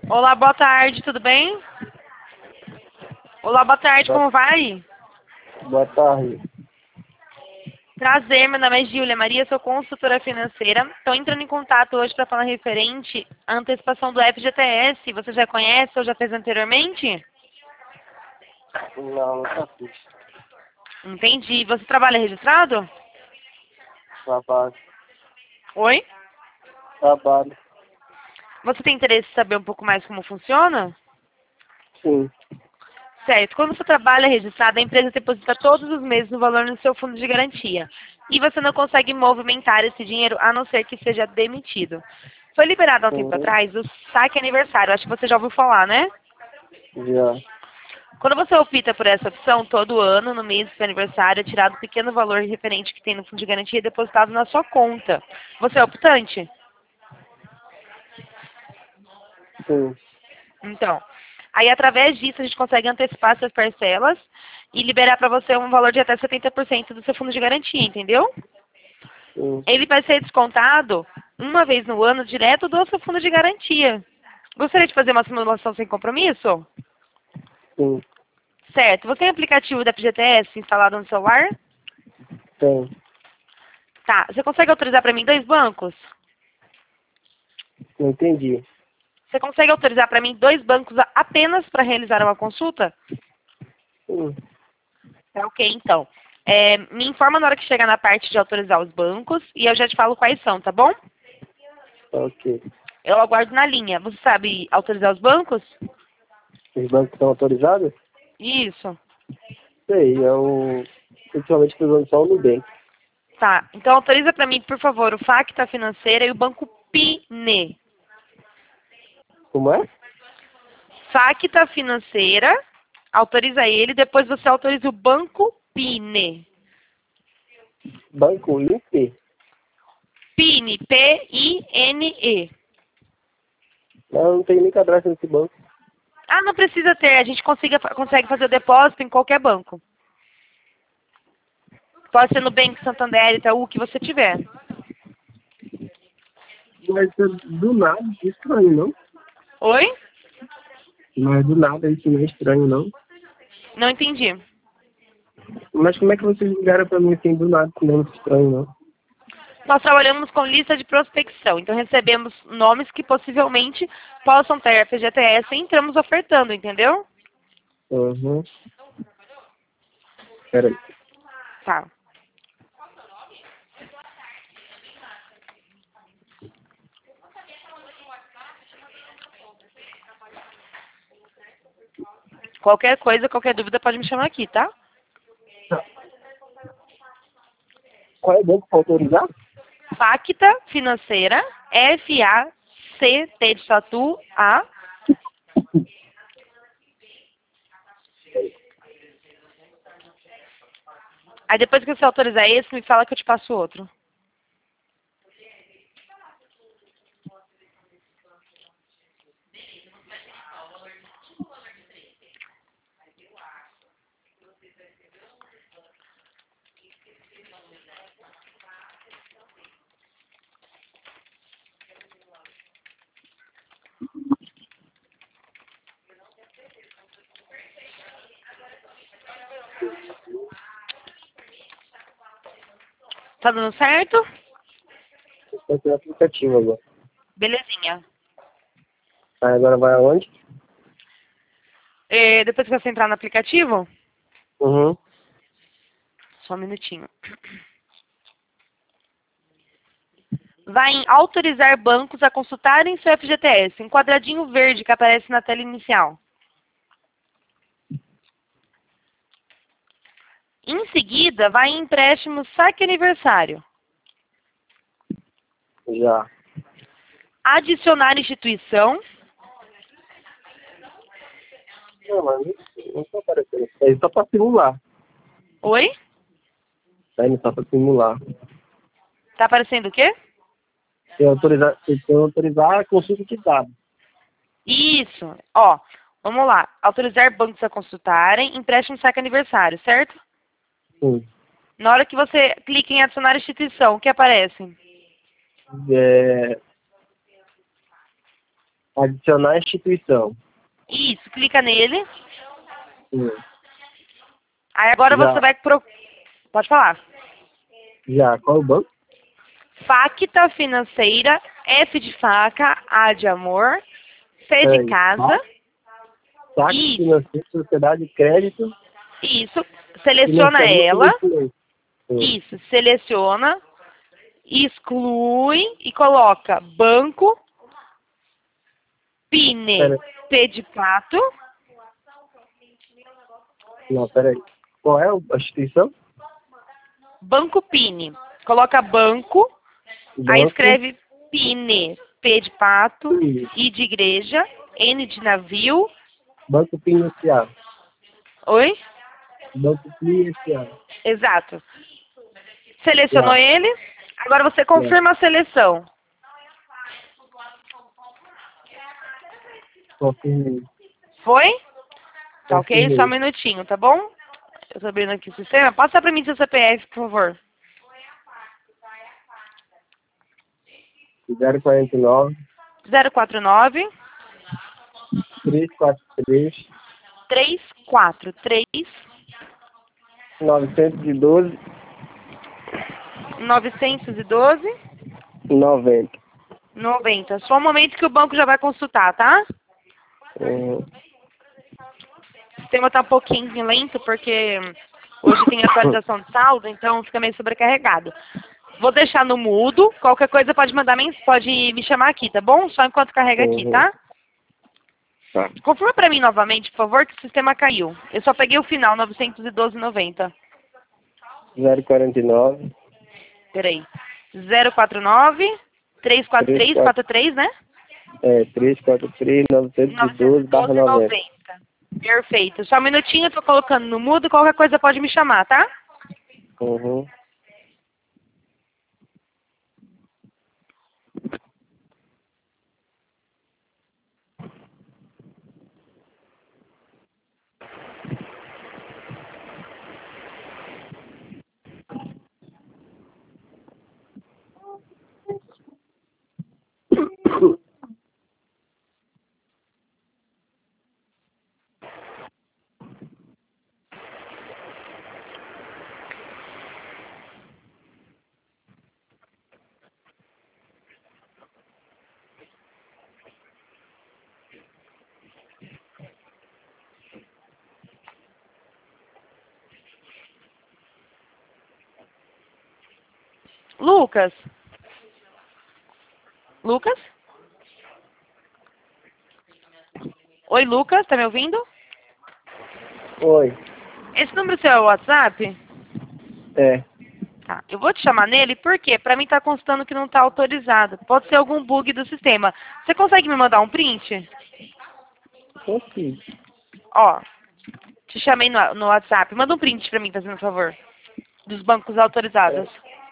Olá, boa tarde, tudo bem? Olá, boa tarde, Boa como vai? boa tarde. Prazer, meu nome é Júlia Maria, sou consultora financeira. Estou entrando em contato hoje para falar referente à antecipação do FGTS. Você já conhece ou já fez anteriormente? Não, nunca fiz. Entendi. Você trabalha registrado? Trabalho. Oi? Trabalho. Você tem interesse em saber um pouco mais como funciona? Sim. Certo. Quando você trabalha registrado, a empresa deposita todos os meses no valor no seu fundo de garantia. E você não consegue movimentar esse dinheiro a não ser que seja demitido. Foi liberado há um tempo Uhum. atrás o saque aniversário. Acho que você já ouviu falar, né? Já. Quando você opta por essa opção, todo ano, no mês do seu aniversário, é tirado um pequeno valor referente que tem no fundo de garantia depositado na sua conta. Você é optante? Sim. Então, aí através disso a gente consegue antecipar essas parcelas e liberar para você um valor de até 70% do seu fundo de garantia, entendeu? Sim. Ele vai ser descontado uma vez no ano direto do seu fundo de garantia. Gostaria de fazer uma simulação sem compromisso? Sim. Certo. Você tem aplicativo da FGTS instalado no celular? Tem. Tá. Você consegue autorizar para mim 2 bancos? Não entendi. Você consegue autorizar para mim 2 bancos apenas para realizar uma consulta? Sim. Tá ok, então. Me informa na hora que chegar na parte de autorizar os bancos e eu já te falo quais são, tá bom? Ok. Eu aguardo na linha. Você sabe autorizar os bancos? Os bancos estão autorizados? Isso. Sei. Eu ultimamente estou usando só o Nubank. Tá. Então autoriza para mim, por favor, o Facta Financeira e o Banco Pine. Como é? Facta Financeira, autoriza ele, depois você autoriza o Banco Pine. Banco Inter? Pine, P-I-N-E. Não, não tem nem cadastro nesse banco. Ah, não precisa ter, a gente consegue fazer o depósito em qualquer banco. Pode ser no Banco Santander, Itaú, o que você tiver. Mas do nada, estranho, não? Oi? Mas do nada isso não é estranho, não. Não entendi. Mas como é que vocês ligaram pra mim assim do nada, isso não é muito estranho, não? Nós trabalhamos com lista de prospecção, então recebemos nomes que possivelmente possam ter FGTS e entramos ofertando, entendeu? Uhum. Peraí. Tá. Qualquer coisa, qualquer dúvida pode me chamar aqui, tá? Qual é o banco para autorizar? Facta Financeira, F-A-C-T de Tatu, A. Aí depois que você autorizar esse, me fala que eu te passo outro. Tá dando certo? Vai ser aplicativo agora. Belezinha. Aí agora vai aonde? Depois que você entrar no aplicativo, Uhum. só um minutinho. Vai em autorizar bancos a consultarem seu FGTS, um quadradinho verde que aparece na tela inicial. Em seguida, vai em empréstimo saque aniversário. Já. Adicionar instituição. Não, mas não tá aparecendo. É só para simular. Oi? Tá indo só para simular. Tá aparecendo o quê? Tem que autorizar a consulta de dados. Isso. Ó, vamos lá. Autorizar bancos a consultarem, empréstimo saque aniversário, certo? Sim. Na hora que você clica em adicionar instituição, o que aparece? É, Adicionar instituição. Isso, clica nele. Sim. Aí agora Já. você vai pro... Pode falar. Já. Qual o banco? Facta financeira, F de faca, A de amor, C de Peraí. casa. Saque Isso, financeiro, sociedade de crédito. isso. Seleciona Financiamento e ela. investimento. Sim. Isso, seleciona, exclui e coloca banco, PINE, Peraí. P de pato. Não, peraí. Qual é a instituição? Banco PINE. Coloca banco, aí Banco. escreve PINE, P de pato, Sim. I de igreja, N de navio. Banco Financiar. Oi? Banco Financiar. Exato. Selecionou Já. ele. Agora você Já. confirma a seleção. Confirmei. Foi? Tá ok? Só um Confirmei. minutinho, tá bom? Eu tô abrindo aqui o sistema. Passa pra mim seu CPF, por favor. 049 049 343 343 912 912 90. 90. Só um momento que o banco já vai consultar, tá? Uhum. O sistema tá um pouquinho lento porque hoje tem atualização de saldo, então fica meio sobrecarregado. Vou deixar no mudo. Qualquer coisa pode mandar pode me chamar aqui, tá bom? Só enquanto carrega aqui, Uhum. tá? Tá. Confirma pra mim novamente, por favor, que o sistema caiu. Eu só peguei o final, 912,90. 049 Peraí. 049 343 34 43, né? 343 912 barra 90. 912,90. Perfeito. Só um minutinho, eu tô colocando no mudo. Qualquer coisa pode me chamar, tá? Uhum. Lucas? Lucas? Oi, Lucas, tá me ouvindo? Oi. Esse número seu é o WhatsApp? É. Tá. Eu vou te chamar nele, por quê? Pra mim tá constando que não tá autorizado. Pode ser algum bug do sistema. Você consegue me mandar um print? Consigo. Ó, te chamei no WhatsApp. Manda um print pra mim, fazendo um favor. Dos bancos autorizados.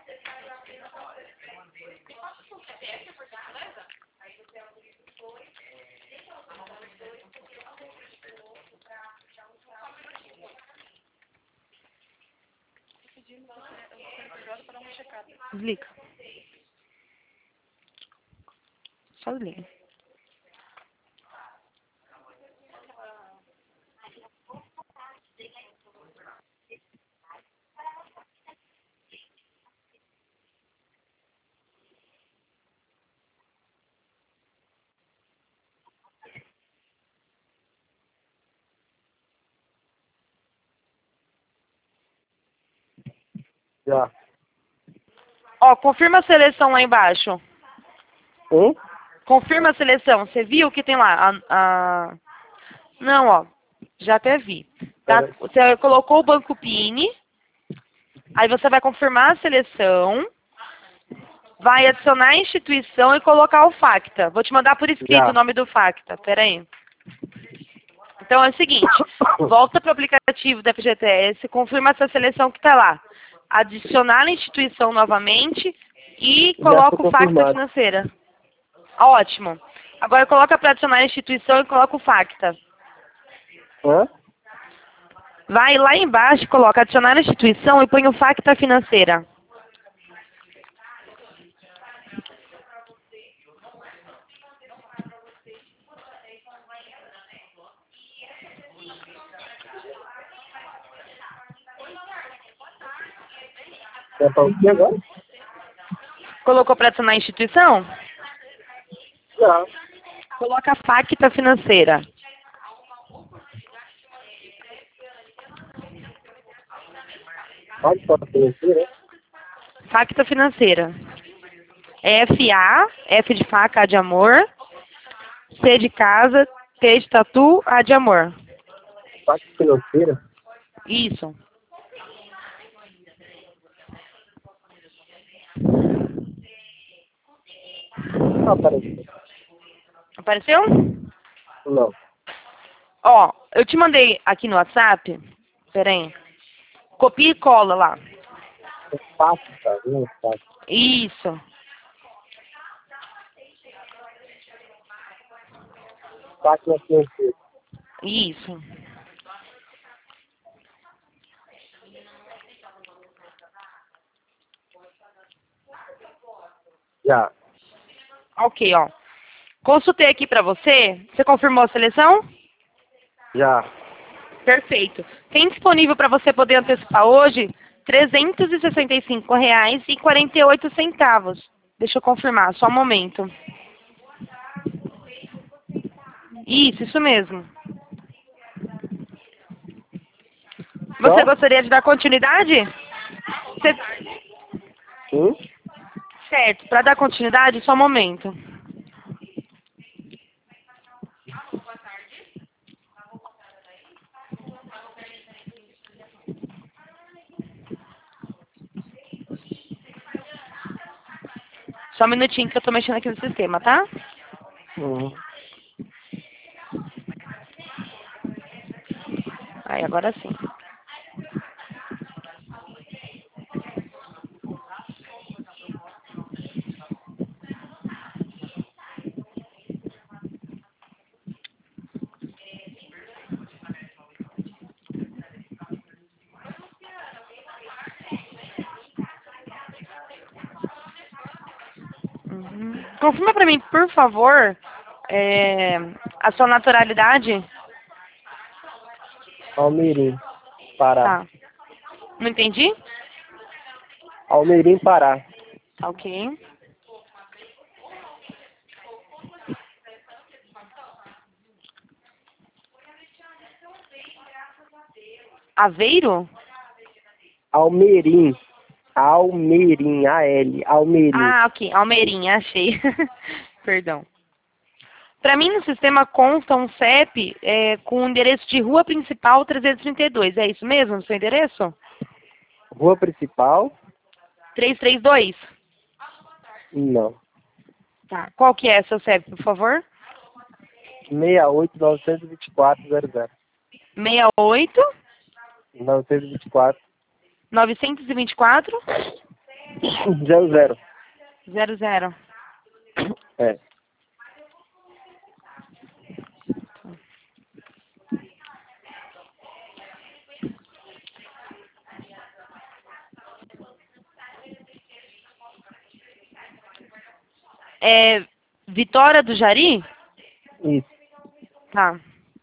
Desliga. Só desliga. Já. Ó, confirma a seleção lá embaixo. Um? Confirma a seleção. Você viu o que tem lá? Não, ó. Já até vi. Tá? Pera. Você colocou o banco PIN. Aí você vai confirmar a seleção. Vai adicionar a instituição e colocar o FACTA. Vou te mandar por escrito o Já. nome do FACTA. Pera aí. Então é o seguinte. Volta para o aplicativo da FGTS. Confirma essa seleção que está lá. Adicionar a instituição novamente. E Já coloca foi o FACTA confirmado. financeira. Ótimo. Agora coloca para adicionar a instituição e coloca o FACTA. Hã? Vai lá embaixo, coloca adicionar a instituição e põe o FACTA financeira. É para o que agora? Colocou para adicionar a instituição? Não. Coloca a Facta Financeira. Pode fazer, né? Facta Financeira. É FA, F de faca, A de amor, C de casa, T de tatu, A de amor. Parte financeira? Isso. Não apareceu. Apareceu? Não. Ó, eu te mandei aqui no WhatsApp. Pera aí. Copia e cola lá. É fácil, tá vendo? Fácil. Isso. Fácil financeira. Isso. Já. Ok, ó. Consultei aqui pra você. Você confirmou a seleção? Já. Perfeito. Tem disponível para você poder antecipar hoje R$ 365,48. Deixa eu confirmar, só um momento. Isso mesmo. Você Só? gostaria de dar continuidade? Você- Sim. Certo, para dar continuidade, só um momento. Só um minutinho que eu tô mexendo aqui no sistema, tá? Uhum. Aí, agora sim. Uhum. Confirma para mim, por favor, a sua naturalidade. Almeirim, Pará. Tá. Não entendi? Almeirim, Pará. Tá, ok. Aveiro? Almeirim. Almeirim, A-L. Almeirim. Ah, ok. Almeirinha, achei. Perdão. Para mim, no sistema consta um CEP com o endereço de Rua Principal 332. É isso mesmo, o seu endereço? Rua principal? 332? Não. Tá. Qual que é seu CEP, por favor? 68-924-00. 68 924 924 00. 00. É. É Vitória do Jari? Isso. Tá.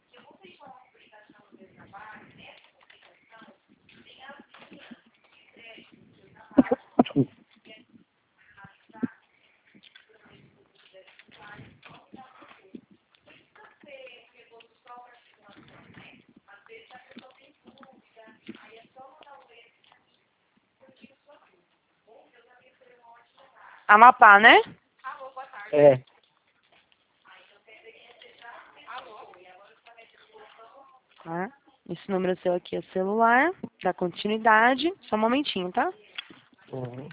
Amapá, né? É. Tá. Esse número seu aqui é celular. Dá continuidade. Só um momentinho, tá? Uhum.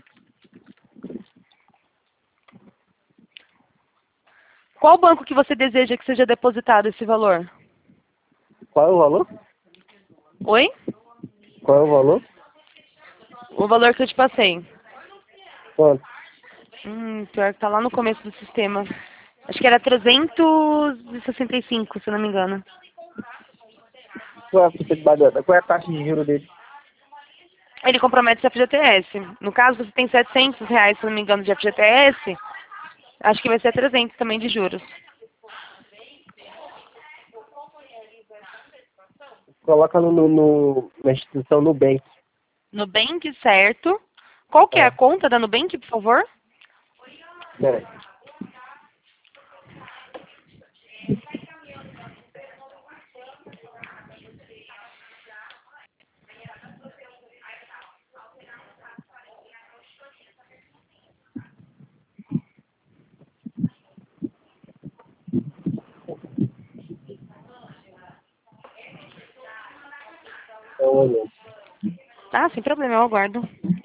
Qual banco que você deseja que seja depositado esse valor? Qual é o valor? Oi? Qual é o valor? O valor que eu te passei. Quanto? Pior que tá lá no começo do sistema. Acho que era 365, se eu não me engano. Qual é a possibilidade? Qual é a taxa de juros dele? Ele compromete o FGTS. No caso, você tem R$ 700, se eu não me engano, de FGTS. Acho que vai ser 300 também de juros. Coloca na instituição Nubank. Nubank, certo. Qual que é a conta da Nubank, por favor? Peraí. Tá olhando. Ah, sem problema, eu aguardo.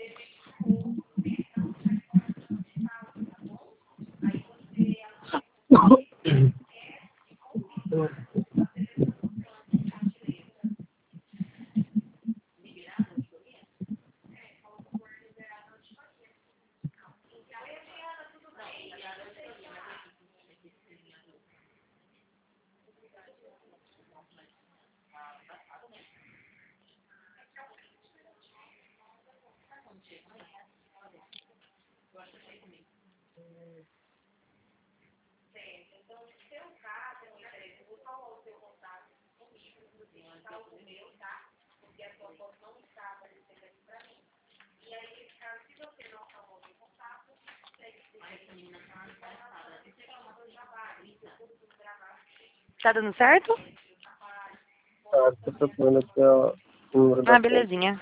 Tá dando certo? Tá, tô procurando aqui ó, o número da Ah, belezinha.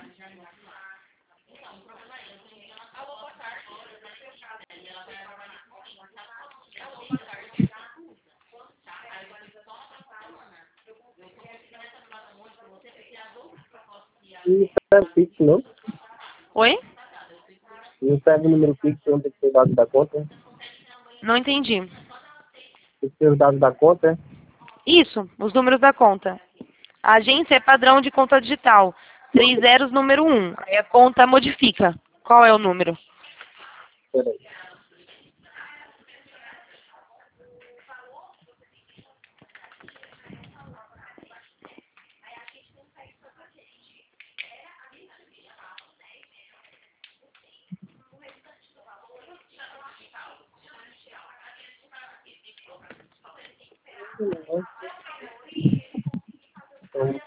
Não serve Pix, não? Oi? Não serve o número Pix, não tem que ter os dados da conta? Não entendi. Tem que ter os dados da conta? Isso, os números da conta. A agência é padrão de conta digital. 3 zeros, número 1. Aí a conta modifica. Qual é o número? Peraí. Então,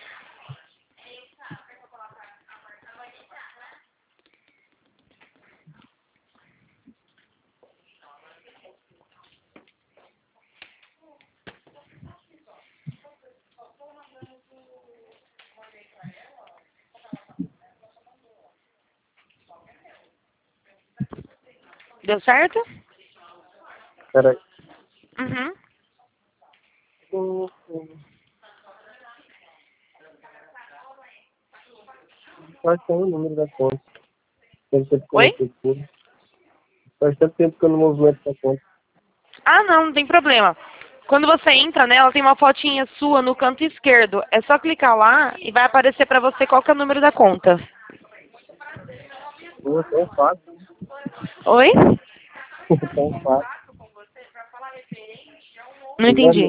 Deu certo? peraí. Uhum. Só tem o número da conta. Tem tempo que eu não Oi? procuro. Faz tanto tempo que eu não movimento essa conta. Ah, não tem problema. Quando você entra, né, ela tem uma fotinha sua no canto esquerdo. É só clicar lá e vai aparecer pra você qual que é o número da conta. Pô, tão fácil. Oi? Tão fácil. Não entendi.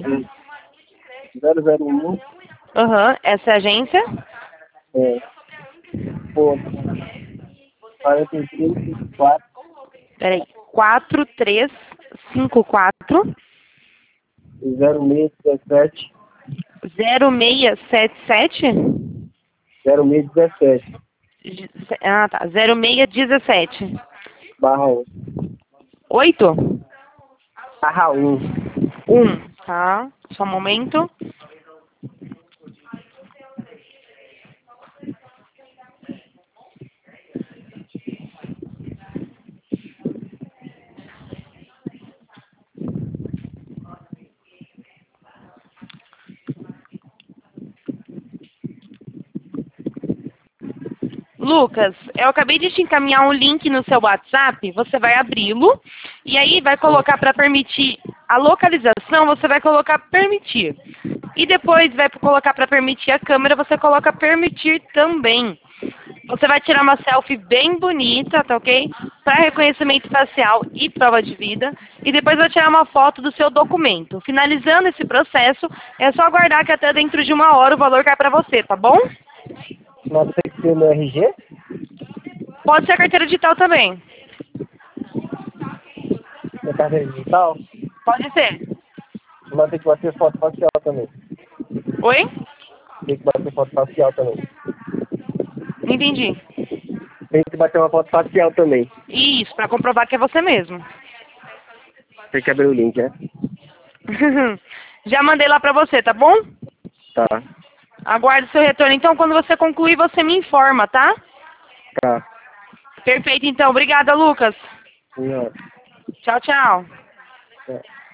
001, Aham, essa é a agência. é, ponto, 43, 54, Peraí. 4354 0617, 0677. 0617, Ah, tá. 0617. barra 1. 8? Barra 1. 1. Tá. Só um momento. Lucas, eu acabei de te encaminhar um link no seu WhatsApp, você vai abri-lo e aí vai colocar para permitir a localização, você vai colocar permitir. E depois vai colocar para permitir a câmera, você coloca permitir também. Você vai tirar uma selfie bem bonita, tá ok? Para reconhecimento facial e prova de vida. E depois vai tirar uma foto do seu documento. Finalizando esse processo, é só aguardar que até dentro de 1 hora o valor cai para você, tá bom? Mas tem que ser no RG? Pode ser a carteira digital também. Na carteira digital? Pode ser. Mas tem que bater foto facial também. Oi? Tem que bater foto facial também. Não entendi. Tem Tem que bater uma foto facial também. Isso, pra comprovar que é você mesmo. Tem que abrir o link, né? Já mandei lá pra você, tá bom? Tá. Aguardo seu retorno. Então, quando você concluir, você me informa, tá? Tá. Perfeito, então. Obrigada, Lucas. Não. Tchau, tchau. É.